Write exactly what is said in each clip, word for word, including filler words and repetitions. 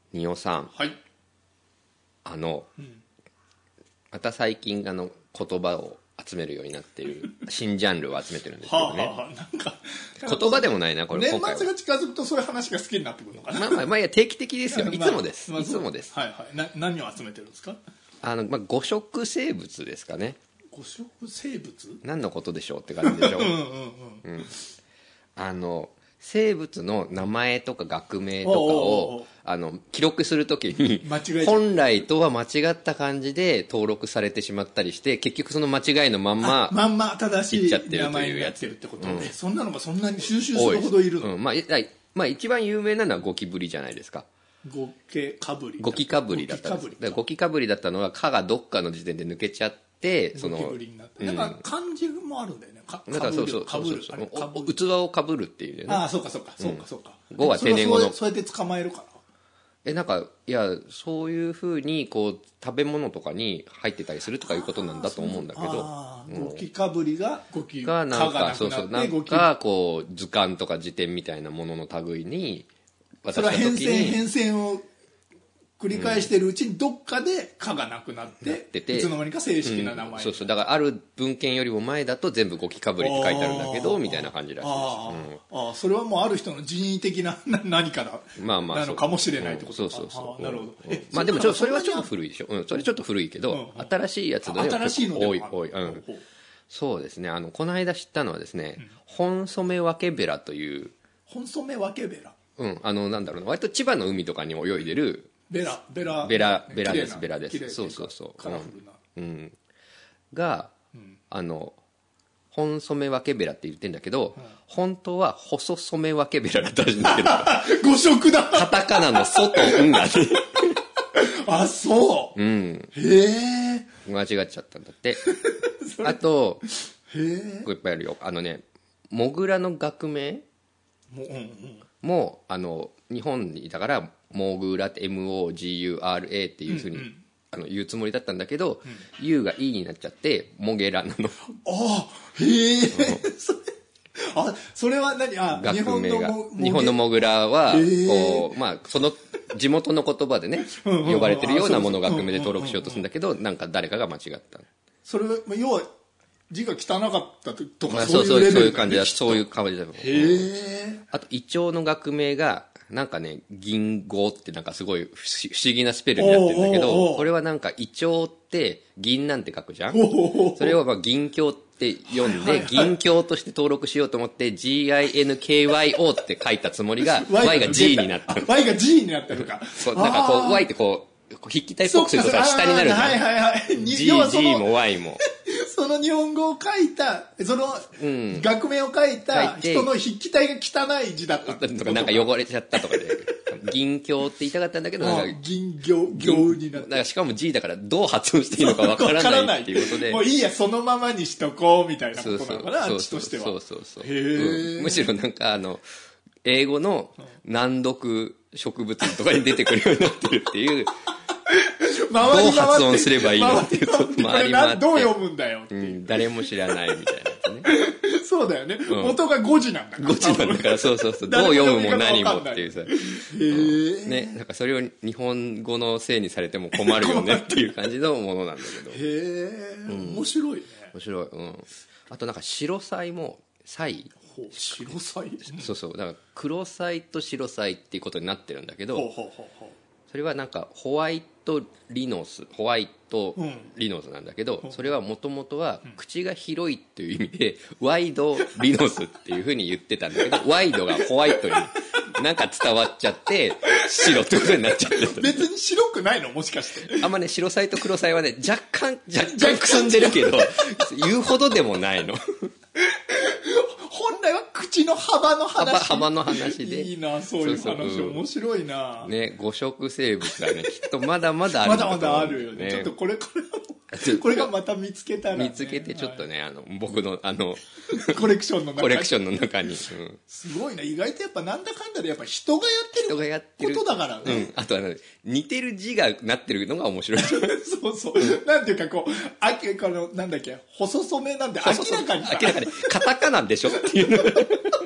仁尾さん、 はい。 あの、うん、また最近あの言葉を集めるようになっている新ジャンルを集めてるんですけどね。はあはあ、なんか言葉でもないなこれ。 年末が近づくとそういう話が好きになってくるのかな。 まあまあまあいや定期的ですよ。いつもです。まあ、いつもです。 はいはい。な何を集めてるんですか。 あのまあ誤食生物ですかね。 誤食生物？ 何のことでしょうって感じでしょ。うんうんうん。うん、あの。生物の名前とか学名とかをあの記録するときに本来とは間違った感じで登録されてしまったりして結局その間違いのまんままんま正しい名前になってるってことで、うん、そんなのがそんなに収集するほどいるの、 うんまあ、まあ一番有名なのはゴキブリじゃないですか。 ゴケかぶりゴキかぶりだったんです。ゴキかぶりだったのは蚊がどっかの時点で抜けちゃってそのゴキブリになって、うん、なんか漢字もあるんだよね。かだからそうそうそうそうそう器をかぶるっていうね。 ああそうかそうかそうかそうか。 語は定年語の。 そうやって捕まえるかな。 えなんかいやそういうふうにこう食べ物とかに入ってたりするとかいうことなんだと思うんだけど。 ゴキかぶりがゴキがなんかそうそうなんかこう図鑑とか辞典みたいなものの類に渡した時に。それは変遷変遷を繰り返してるうちにどっかで「か」がなくなっててていつの間にか正式な名前、 うん、そうそうだからある文献よりも前だと全部ゴキかぶりって書いてあるんだけどみたいな感じらしいです。 あ、うん、あそれはもうある人の人為的な何かだ、まあまあ、なのかもしれないってこと。 そうそうそうなるほど、 うん、まあでもちょそれはちょっと古いでしょ、うん、それちょっと古いけど、うん、新しいやつの新しいので多い多い、うん、そうですね。あのこの間知ったのはですね、うん、ホンソメワケベラというホンソメワケベラうんあのなんだろうな割と千葉の海とかに泳いでるベラベラベラベラですベラです。そうそうそう。 カラフルな。 うん。が、うん、あの本染分けベラって言ってんだけど、うん、本当は細染分けベラだったらしいんだけど。 誤植だ。 カタカナのソとうんがね。 あそう。 うん。 へえ。 間違っちゃったんだって。あとへえ。 これいっぱいあるよ。あのねモグラの学名も、うんうん、 もあの日本にだから。モグラって エムオージーユーアールエー っていうふうに、うんうん、あの言うつもりだったんだけど、うん、U が E になっちゃってモゲラなの。 ああへえ、うん、あそれは何あ学名が日本のモグラはこう、まあ、その地元の言葉でね呼ばれてるようなものを学名で登録しようとするんだけどなんか誰かが間違った。 それは要は字が汚かったとか、 まあ、そういうレベル、そういう感じだそういう感じだ。へえ。 あとイチョウの学名がなんかね銀語ってなんかすごい不思議なスペルになってるんだけどこれはなんかイチョウって銀なんて書くじゃん。それをまあ銀鏡って読んで銀鏡として登録しようと思って ジーアイエヌケーワイオー って書いたつもりが Y が G になった。 Y が G になったのか。 そうなんかこう Y ってこう筆記体っぽくするとさ下になるじゃん。 はいはいはい。 G、G も Y も。 その日本語を書いたその学名を書いた人の筆記体が汚い字だったとかなんか汚れちゃったとかで銀鏡って言いたかったんだけどなんか銀行行になって、 しかも G だからどう発音していいのかわからないっていうことでもういいやそのままにしとこうみたいなことなのかなあっちとしては。 そうそうそう。 へー、 うん、むしろなんかあの英語の難読植物とかに出てくるようになってるっていうどう発音すればいいのっていうと周り回ってどう読むんだよっていう、 うん、誰も知らないみたいなやつね。 そうだよね、うん、元がごじなんだからごじなんだからそうそうそうどう読むも何もっていうさへー、 うん、ねなんかそれを日本語のせいにされても困るよねっていう感じのものなんだけどへえ、うん、面白いね面白い。うんあとなんか白菜も菜白菜そうそうだから黒菜と白菜っていうことになってるんだけどほうほうほうほうそれはなんかホワイトリノスホワイトリノスなんだけど、うん、それはもともとは口が広いっていう意味で、うん、ワイドリノスっていうふうに言ってたんだけどワイドがホワイトになんか伝わっちゃって白ってことになっちゃってた。 別に白くないのもしかしてあんまね白菜と黒菜はね若干若干くすんでるけど言うほどでもないの本来は口の幅の話幅, 幅の話でいいなそういう話そうそう、うん、面白いなね誤食生物がねきっとまだまだあるまだまだあるよね、ね、ちょっとこれこれこれがまた見つけたら、ね、 見つけてちょっとね、はい、あの僕のあのコレクションの中にコレクションの中に、うん、 すごいな意外とやっぱなんだかんだでやっぱ人がやってる人がやってることだからね、 うん、あとは、ね、似てる字がなってるのが面白いそうそうなんていうかこうあこのなんだっけ細染めなんて明らかに明らかにカタカナでしょっていうそう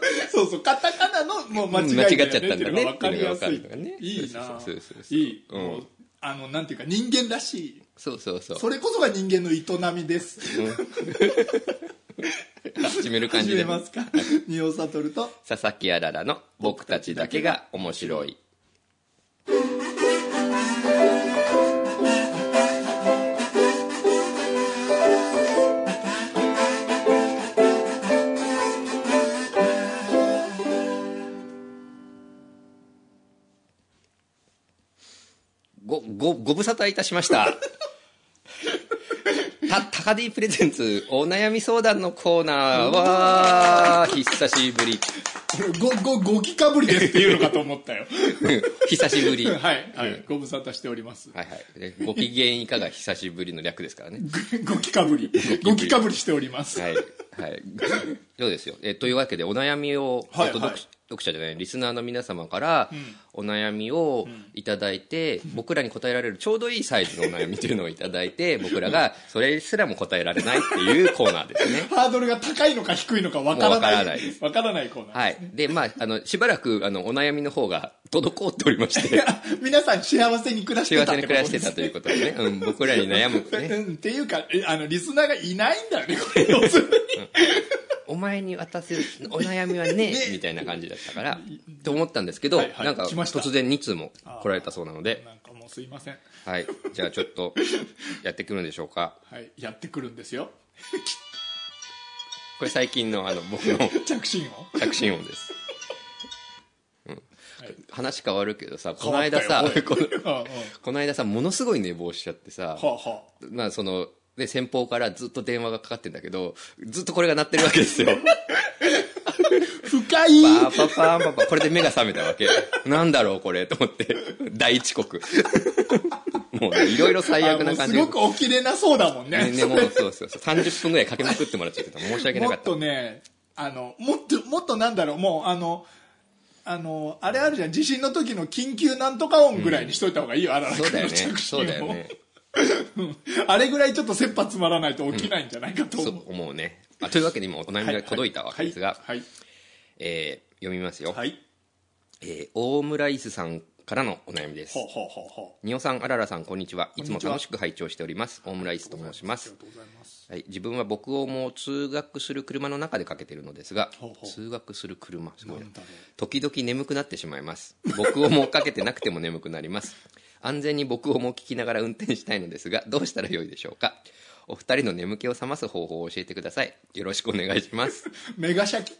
そうそう、カタカナのもう間違いだよね、 間違っちゃったんだね分かりやすい、 ね、 いいな。 そうそうそうそういい、うん、もうあのなんていうか人間らしい。 そうそうそう、 それこそが人間の営みです、うん、 始める感じで始めますか。仁尾悟と佐々木あららの僕たちだけが面白い。ごごご無沙汰いたしましたた高 D プレゼンツお悩み相談のコーナーは久しぶり。 ごごごきかぶりですっていうのかと思ったよ久しぶりはい、はい、ご無沙汰しております。 はいはい。ご機嫌いかが久しぶりの略ですからねごきかぶりごきかぶりしております。 はいはいそうですよ。えというわけでお悩みを、はいはい、読読者じゃないリスナーの皆様からお悩みをいただいて、うん、僕らに答えられるちょうどいいサイズのお悩みというのをいただいて僕らがそれすらも答えられないっていうコーナーですねハードルが高いのか低いのかわからない。わからないです。わからないコーナーです、ね。 はい。で、まあ、あの、しばらく、あの、お悩みの方が滞っておりまして皆さん幸せに暮らしてたってことですね。 幸せに暮らしてたということでね、うん、僕らに悩むね、 うん、っていうかあのリスナーがいないんだよねこれ要するに、 うん、お前に渡せるお悩みはねねみたいな感じだったからと思ったんですけど、はいはい、なんか突然に通も来られたそうなので、 なんかもうすいません。 はい、じゃあちょっとやってくるんでしょうか。 はい、やってくるんですよこれ最近のあの僕の着信音着信音です、うんはい、話変わるけどさ、この間さこの, この間さものすごい寝坊しちゃってさ、はあはあ、まあそので先方からずっと電話がかかってんだけどずっとこれが鳴ってるわけですよ深いパーパパーパパこれで目が覚めたわけなんだろうこれと思って大遅刻もうねいろいろ最悪な感じ。 すごく起きれなそうだもんね。 ねねもうそうそうそうさんじゅっぷんぐらいかけまくってもらっちゃってた。申し訳なかった。 もっとねあのもっともっとなんだろうもうあのあのあれあるじゃん地震の時の緊急なんとか音ぐらいにしといた方がいいよ、うん、あららくんの着信を。そうだよねあれぐらいちょっと切羽詰まらないと起きないんじゃないかと思う、うん、 そう思うね。あというわけで今お悩みが届いたわけですが、はいはいはいえー、読みますよ、はいえー、大村イスさんからのお悩みです。におさんあららさんこんにちは。いつも楽しく拝聴しております。大村イスと申します。はい、自分は僕をもう通学する車の中でかけているのですが、ほうほう通学する車すごいな。時々眠くなってしまいます。僕をもうかけてなくても眠くなります。安全に僕をも聞きながら運転したいのですがどうしたらよいでしょうか。お二人の眠気を覚ます方法を教えてください。よろしくお願いしますメガシャキ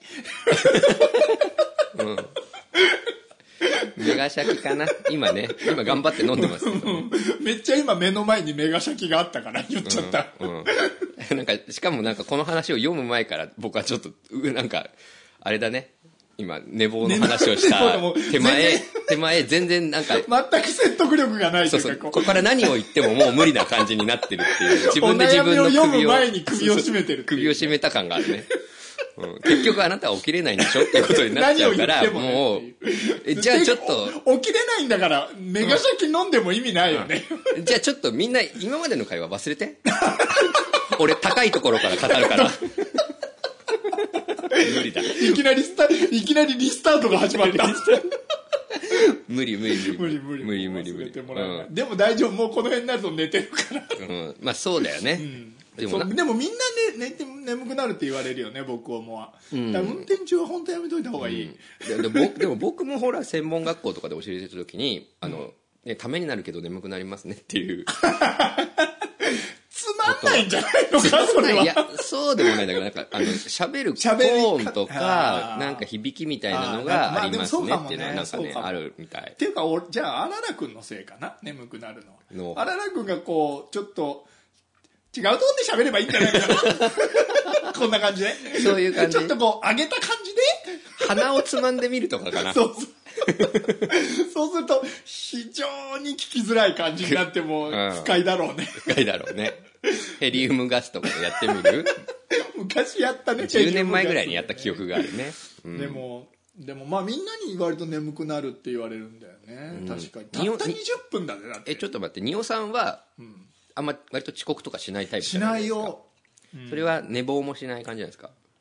うんメガシャキかな今ね今頑張って飲んでますけど、ね、 めっちゃ今目の前にメガシャキがあったから言っちゃった、 うんうん、なんかしかもなんかこの話を読む前から僕はちょっとなんかあれだね今寝坊の話をした手前手前全然なんか全く説得力がないというか、 そうそうここから何を言ってももう無理な感じになってるっていう自分で自分の首をお悩みを読む前に首を絞めてる首を絞めた感があるねうん、結局あなたは起きれないんでしょっていうことになっちゃうからも, もうえじゃあちょっと起きれないんだからメガシャキ飲んでも意味ないよね、 うん、じゃあちょっとみんな今までの会話忘れて俺高いところから語るから無理だいきなりスタいきなりリスタートが始まった無理無理無理無理無理無理無理忘れてもらえない、うん、でも大丈夫もうこの辺になると寝てるから、 うん、まあそうだよね、 うんでもでもみんな、ね、寝て眠くなるって言われるよね僕はもう、うん、だから運転中は本当やめといた方がいい、 うん、で, で, 僕でも僕もほら専門学校とかで教えてる時にあの、うんね、ためになるけど眠くなりますねっていうつまんないんじゃないのかそれは。 いやそうでもないんだけどなんかあの喋るトーンとかなんか響きみたいなのがありますねっていうのはなんかねあるみたいっていうかじゃああららくんのせいかな眠くなるのはあららくんがこうちょっと違うトーンで喋ればいいんじゃないかなこんな感じでそういう感じちょっとこう上げた感じで鼻をつまんでみるとかかなそうそうそうすると非常に聞きづらい感じになっても不快だろうね、 うん、不快だろうねヘリウムガスとかやってみる昔やったねじゅうねんまえぐらいにやった記憶があるね、 うん、でもでもまあみんなに割と眠くなるって言われるんだよね、うん、確かにたったにじゅっぷんだねだってえちょっと待ってにおさんは、うんあんま割と遅刻とかしないタイプじゃないですか。しないよ、うん、それは寝坊もしない感じなんですか。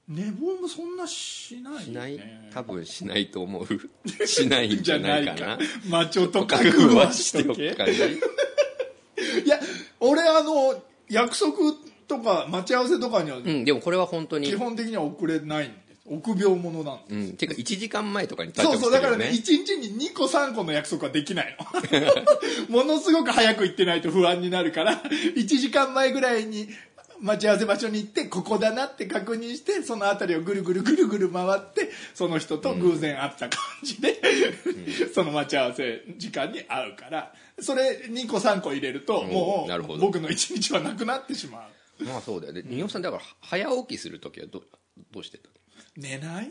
寝坊もそんなしないよね。 しない多分しないと思うしないんじゃないかな。 マチョと覚悟はしとけ。いや俺あの約束とか待ち合わせとかには、 うん、でもこれは本当に基本的には遅れないんです。臆病者なんです、 うん、ていうかいちじかんまえとかに到着してるよね。そうそうだからねいちにちににこさんこの約束はできないのものすごく早く行ってないと不安になるからいちじかんまえぐらいに待ち合わせ場所に行ってここだなって確認してその辺りをぐるぐるぐるぐる回ってその人と偶然会った感じで、うん、その待ち合わせ時間に会うからそれにこさんこ入れると、うん、もう僕のいちにちはなくなってしまう。まあそうだよね。二葉さんだから早起きするときは ど, どうしてたの？ 寝ない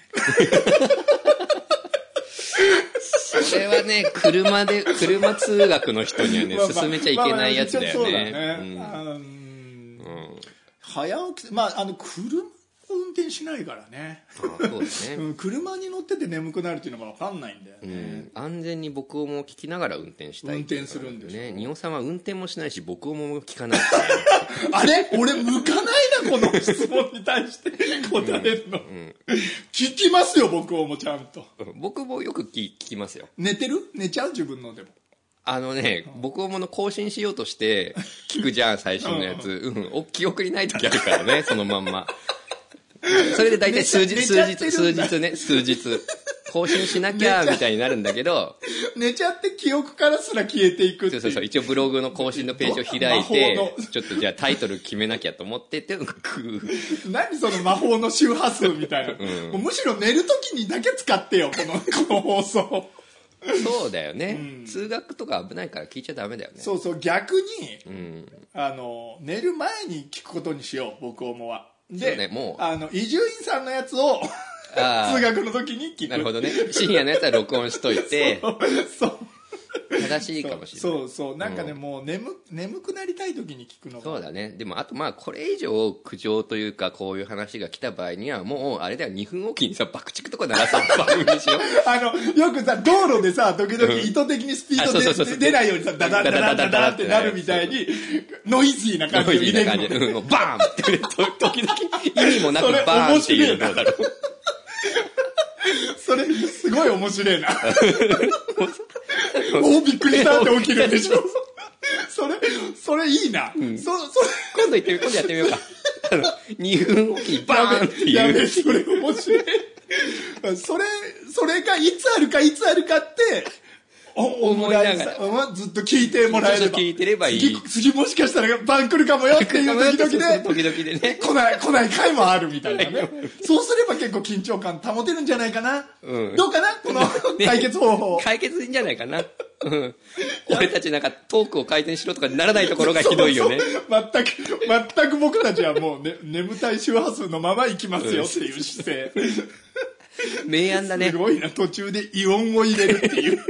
それはね車で車通学の人にはね、まあまあ、勧めちゃいけないやつだよね。 早起きまああの車運転しないからね。 あそうですね、 うん、車に乗ってて眠くなるっていうのが分かんないんだよね、 うん、安全に僕をも聞きながら運転したい、 運転するんですよね。仁王さんは運転もしないし僕をも聞かないあれ俺向かないなこの質問に対して答えるの、うんうん、聞きますよ僕をもちゃんと。 僕もよく 聞, 聞きますよ。 寝てる寝ちゃう自分のでもあのね、うん、僕もの更新しようとして聞くじゃん最新のやつ、うんうん、お記憶にない時あるからねそのまんまそれで大体数日数日数日ね数日更新しなきゃみたいになるんだけど寝ちゃって記憶からすら消えていくっていう。 そうそうそう一応ブログの更新のページを開いてちょっとじゃあタイトル決めなきゃと思ってて何その魔法の周波数みたいな、うん、もうむしろ寝る時にだけ使ってよこのこの放送そうだよね、うん、通学とか危ないから聞いちゃダメだよね。 そうそう逆に、うん、あの寝る前に聞くことにしよう僕思は。で、ね、もうあの伊集院さんのやつを通学の時に聞く。 なるほどね。深夜のやつは録音しといてそうそう正しいかもしれない。 そうそうなんかね、うん、もう 眠, 眠くなりたい時に聞くのがそうだね。でもあとまあこれ以上苦情というかこういう話が来た場合にはもうあれだよにふんおきにさ爆竹とか鳴らす番組にしようあのよくさ道路でさ時々意図的にスピードで、うん、出ないようにさダダダダダダってなるみたいにノイズーな感じを入れるの、 うん、バーンって時々意味もなくバーンっていうのどうだろうそれすごい面白いなおびっくりしたって起きるでしょそれそれいいな、うん、そそれ今度言ってみ今度やってみようかあのにふんおきにバーンっていうやべそれ面白いそれそれがいつあるかいつあるかって思いながらずっと聞いてもらえれば聞いてればいい。 次, 次もしかしたらバン来るかもよっていう時々で時々でね来ない来ない回もあるみたいなねそうすれば結構緊張感保てるんじゃないかな、うん、どうかなこの解決方法、 ね、解決いいんじゃないかな、うん、俺たちなんかトークを回転しろとかならないところがひどいよね。 そうそう全く全く僕たちはもう、ね、眠たい周波数のまま行きますよっていう姿勢明暗だね。 すごいな途中でイオンを入れるっていう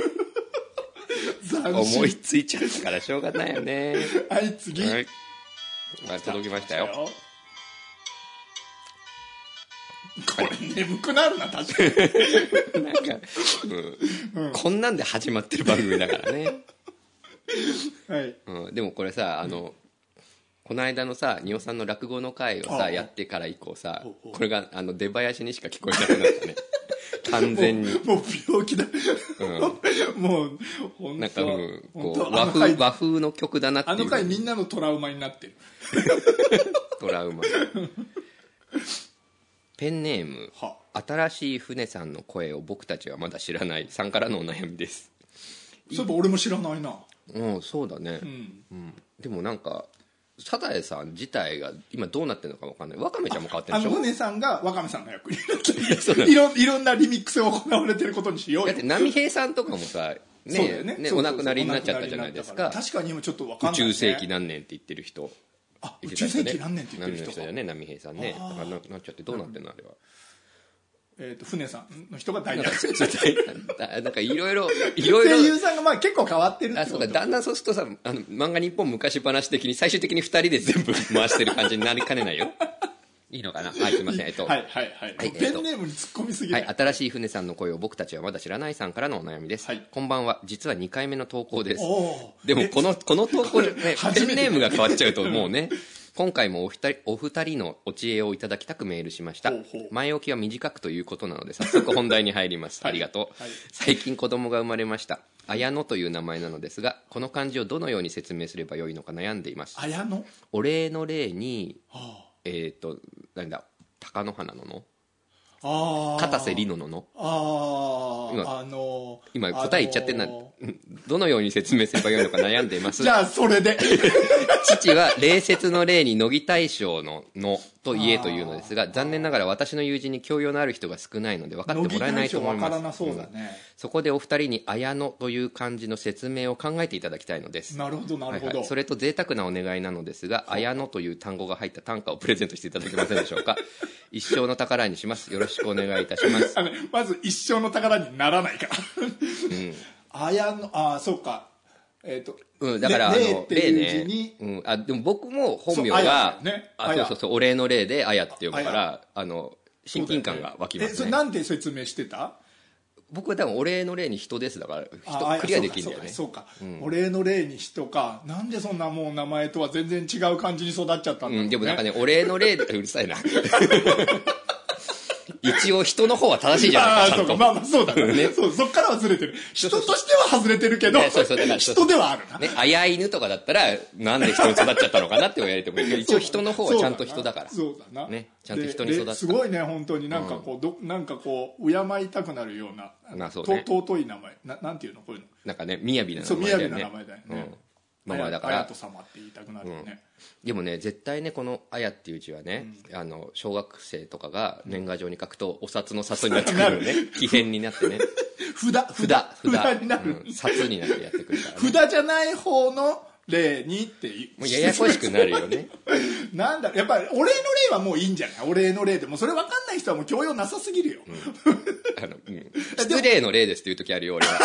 思いついちゃったからしょうがないよね。 はい次、はい、 届きましたよ。 これ眠くなるな確かになんか、うんうん、こんなんで始まってる番組だからねはい、 うん、でもこれさあの、うん、この間のさ仁王さんの落語の会をさやってから以降さこれがあの出囃子にしか聞こえなくなったね完全にもう病気だ、うん、もう本当なんか、うん、こう和風和風の曲だなっていう。 あの回みんなのトラウマになってるトラウマペンネーム新しい船さんの声を僕たちはまだ知らないさんからのお悩みです。 そういえば俺も知らないな。 うんそうだね、うんうん、でもなんかサザエさん自体が今どうなってるのか分かんない。ワカメちゃんも変わってるでしょ。 あの船さんがワカメさんの役になっていろいろんなリミックスが行われてることにしようよ。 だって波平さんとかもさねそうだよねねお亡くなりになっちゃったじゃないですか。 確かに今ちょっと分かんない、ね、 宇宙世紀何年って言ってる人。 あ宇宙世紀何年って言ってる人だよね波平さんね。だからなっちゃってどうなってんのあれは。 えー、と船さんの人が大役なんかいろいろいろいろ声優さんがまあ結構変わってるってこと。 あそうだだんだんそうするとさあの漫画日本昔話的に最終的にふたりで全部回してる感じになりかねないよいいのかな。はいすいませんえっとはいはいはい、はい、ペンネームに突っ込みすぎない、 はい、新しい船さんの声を僕たちはまだ知らないさんからのお悩みです、はい、こんばんは。実はにかいめの投稿です。でもこのこの投稿で、ね、ペンネームが変わっちゃうともうね今回もお二人お二人のお知恵をいただきたくメールしました。 ほうほう。 前置きは短くということなので早速本題に入ります、はい、ありがとう、はい、最近子供が生まれました。綾乃という名前なのですが、この漢字をどのように説明すればよいのか悩んでいます。 綾乃、 お礼の礼に、はあ、えっ、ー、となんだ貴乃花のの、あ片瀬里乃のの、あ今、あのー、今答え言っちゃってんな、あのー、どのように説明すればよいのか悩んでいます。 じゃあそれで父は礼節の礼に乃木大将ののと言えというのですが、残念ながら私の友人に教養のある人が少ないので分かってもらえないと思います。 乃木大将分からなそうだね、 うん、そこでお二人に綾乃という漢字の説明を考えていただきたいのです。 なるほどなるほど、はいはい、 それと贅沢なお願いなのですが、綾乃という単語が入った短歌をプレゼントしていただけませんでしょうか。一生の宝にします。よろしくお願いいたします。 あのまず一生の宝にならないから、うん、綾乃、ああそうか、えーとうん、だからあの例ね、うん、あでも僕も本名が、ね、あそうそうそう、お礼の礼で綾って呼ぶから、あの親近感が湧きますね。 えそれなんて説明してた？ 僕は多分お礼の礼に人ですだから人クリアできるんだよね。 そうかそうか、うん、お礼の礼に人か。なんでそんなもう名前とは全然違う感じに育っちゃったんだろうね、 うん、でもなんかねお礼の礼でうるさいな一応人の方は正しいじゃないか。あそうか、 まあまあそうだね。ねそうそっからはずれてる。人としては外れてるけど、そうそうだから人ではあるな。 ね、あや犬とかだったらなんで人に育っちゃったのかなって言われてもいいけど、一応人の方はちゃんと人だから。 そうだな。 ね、ちゃんと人に育った。 すごいね本当になんかこう、どなんかこう敬いたくなるような、 あそうね、 尊い名前な、なんていうのこういうの。 なんかね雅な名前だよね。 そう雅な名前だよね。うんまあまあだから綾人様って言いたくなるよね、うん、 でもね絶対ねこの綾っていう字はね、うん、あの小学生とかが年賀状に書くとお札の札になってくるよね奇変になってね札札札札になる、 うん、札になってやってくるから、 ね、札じゃない方の礼にっていうもうややこしくなるよねなんだやっぱりお礼の礼はもういいんじゃない。お礼の礼でもそれ分かんない人はもう教養なさすぎるよ、うん、 あの、うん、失礼の礼ですっていう時あるよ俺は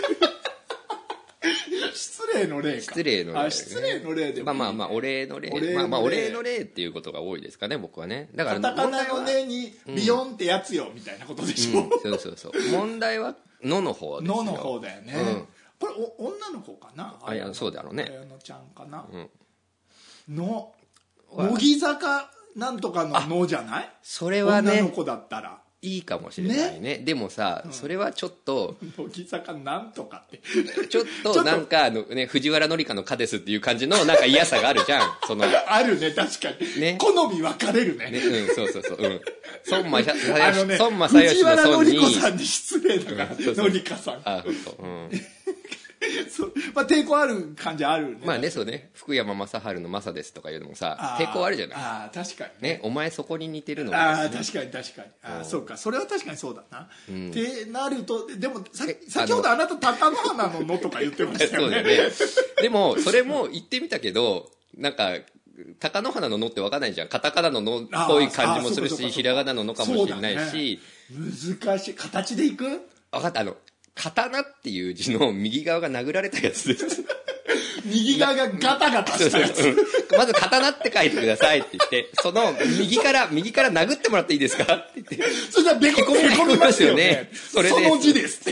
失礼の礼か。 失礼の礼、ね、 あ失礼の礼でもいい、ね、 まあまあまあお礼の礼、まあまあお礼の礼っていうことが多いですかね僕はね。だからカタカナの礼にビヨンってやつよ、うん、みたいなことでしょ、うん、 そうそうそう問題はのの方ですよ。 のの方だよね、うん、これお女の子かな。 あいやそうだろうね。 綾乃ちゃんかな、うん、の乃木坂なんとかののじゃない。 それはね女の子だったらいいかもしれない ね, ねでもさ、うん、それはちょっと乃木坂なんとかってちょっとなんかあの、ね、藤原紀香の「か」ですっていう感じのなんか嫌さがあるじゃんそのあるね確かに、ね、好み分かれる ね, ね、うん、そうそうそう、うん、孫正義あのね孫正義の孫に藤原紀子さんに失礼だから、うん、紀香さんあ本当うんそうまあ、抵抗ある感じあるね。 まあねそうね福山雅治の雅ですとかいうのもさ抵抗あるじゃない。 ああ確かにね, ねお前そこに似てるの、 ね、ああ確かに確かにあそうかそれは確かにそうだな、うん、ってなるとでもさ先ほどあなた貴乃花ののとか言ってましたよねそうだねでもそれも言ってみたけどなんか貴乃花ののって分かんないじゃん。カタカナののっぽい感じもするしひらがなののかもしれないし、 ね、難しい形でいく。 分かった。あの刀っていう字の右側が殴られたやつです右側がガタガタしたやつまず刀って書いてくださいって言ってその右から右から殴ってもらっていいですかって言ってそれじゃベコベコみますよねそれでその字です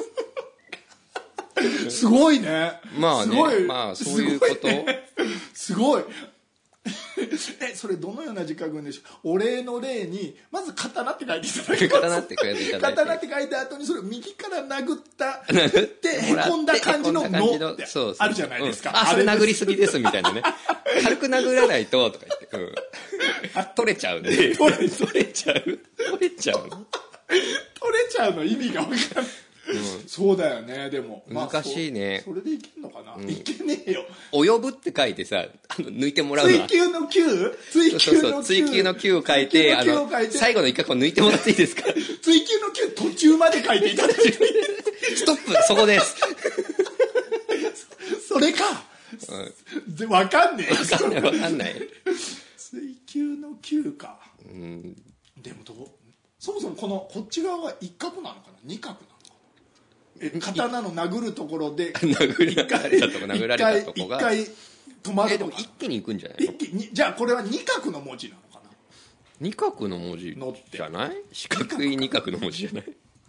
ってすごいね。 まあねすごいまあそういうことすごいえそれどのような字書くんでしょう。お礼の礼にまず刀って書いていただきます。 刀って書いていただいて刀って書いた後にそれを右から殴ったってへこんだ感じののってあるじゃないですか、 うん、あそれ殴りすぎですみたいなね軽く殴らないととか言って、うん、取れちゃうね取れ取れちゃう取れちゃうの取れちゃうの意味が分かんないうん、そうだよね。でも難しいね、 まあ、そ, それでいけんのかな、うん、いけねえよ。 及ぶって書いてさあの抜いてもらうの追求の9追求の9 追求の9を書いてあの最後の一画を抜いてもらっていいですか追求のきゅう途中まで書いていただいてストップそこですそ, それか、うん、で分かんねえ分かんない分かんない追求のきゅうか、うん、でもどうそもそもこのこっち側は一画なのかな二画なのかな。え刀の殴るところで殴られたとこ殴られたとこが一回止まるのかな。 一気に行くんじゃないの。 一気にじゃあこれは二画の文字なのかな。 二画の文字じゃない。四角い二画の文字じゃない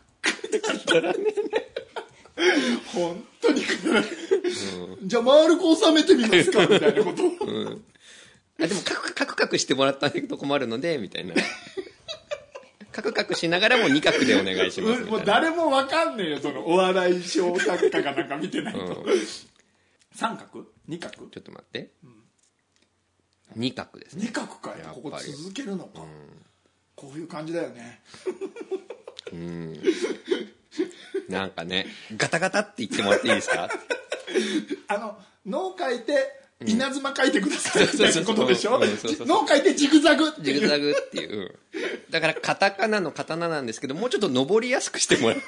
本当にくだらない、うん、じゃあ丸く収めてみますかみたいなこと、うんあでもカクカクカクしてもらったと困るのでみたいなカクカクしながらもに角でお願いしますみたいな。 もう誰もわかんねえよそのお笑い小作家がなんか見てないと、うん、さん角に角ちょっと待って、うん、に角ですね。 に角かやっぱここ続けるのか、うん、こういう感じだよねうんなんかねガタガタって言ってもらっていいですかあの脳書いて稲妻書いてくださいみたいなことでしょ。脳書いてジグザグっていうジグザグっていう、うん、だからカタカナの刀なんですけどもうちょっと登りやすくしてもらって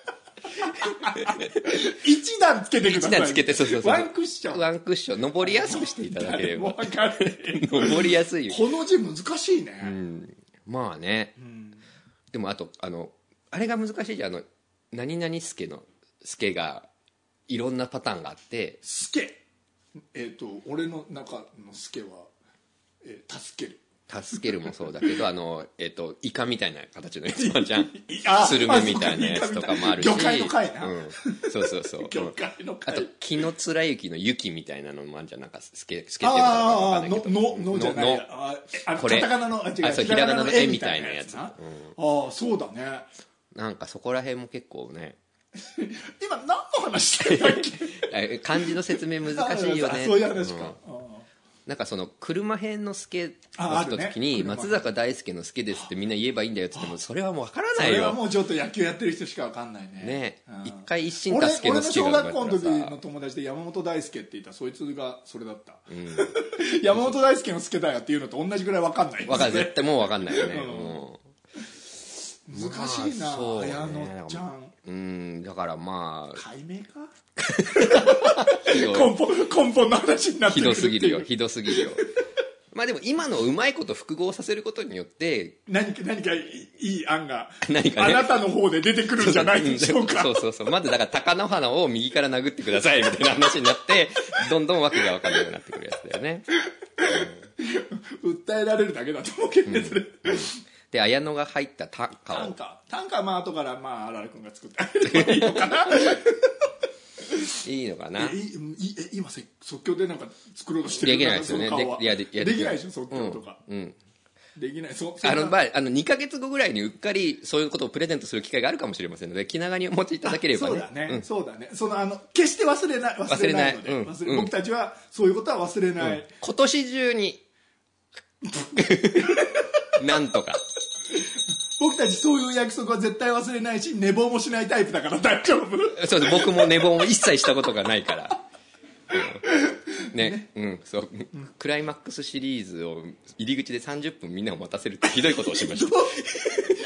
一段つけてください。 一段つけてそうそうそうワンクッションワンクッション登りやすくしていただければもう分かる登りやすいよ。 この字難しいね、 うん、まあね、うん、でもあとあのあれが難しいじゃん。あの何々助の助がいろんなパターンがあって助えっ、ー、と俺の中の助は、えー、助ける助けるもそうだけどあの、えー、とイカみたいな形のやつもじゃんスルメみたいなやつとかもあるし魚介の貝な、 うん、そうそうそう魚介の貝あと木の貫之の雪みたいなのもあるじゃん。なんかスケスケっていうのか分かんないけどのののじゃないのあこれカタカナのあ違うあそうひらがなの絵みたいなやつ、うん、 ああそうだね。 なんかそこら辺も結構ね今何の話してたっけ漢字の説明難しいよねそういう話か、うん、 なんかその車編の助をした時に、ね、松坂大輔の助ですってみんな言えばいいんだよって言ってもそれはもう分からないよ。 それはもうちょっと野球やってる人しか分かんないね。 ね、 うん、 一回一心助の助が俺の小学校の時の友達で山本大輔って言ったらそいつがそれだった、うん、山本大輔の助だよっていうのと同じぐらい分かんない、ね、 分かる絶対もう分かんないよね、うん、もう難しいな、まあ、綾乃ちゃん。 うんだからまあ解明か根本根本の話になってくるっていう。 ひどすぎるよひどすぎるよまあでも今のうまいこと複合させることによって何か何かいい案が何か、ね、 あなたの方で出てくるんじゃないでしょうか。 そうそうそうまずだから貴乃花を右から殴ってくださいみたいな話になってどんどんわけが分からなくなってくるやつだよね、 うん、訴えられるだけだと思うけどねそれ、うんうんで綾乃が入った短歌を短歌短歌はまあ後からまああららくんが作ってあげてもいいのかないいのかな。 ええ今即興でなんか作ろうとしてるできないですよね。でいやでできないでしょ即興とか、うん、うん、できない。そあの、まあ、あのにかげつごぐらいにうっかりそういうことをプレゼントする機会があるかもしれませんので気長にお持ちいただければね。 そうだね、うん、そうだね。そのあの決して忘れない忘れないので、忘れ、うん、僕たちはそういうことは忘れない、うん、 今年中になんとか僕たちそういう約束は絶対忘れないし寝坊もしないタイプだから大丈夫。 そうです。僕も寝坊も一切したことがないから、うん、ね, ねうんそう、うん、クライマックスシリーズを入り口でさんじゅっぷんみんなを待たせるってひどいことをしました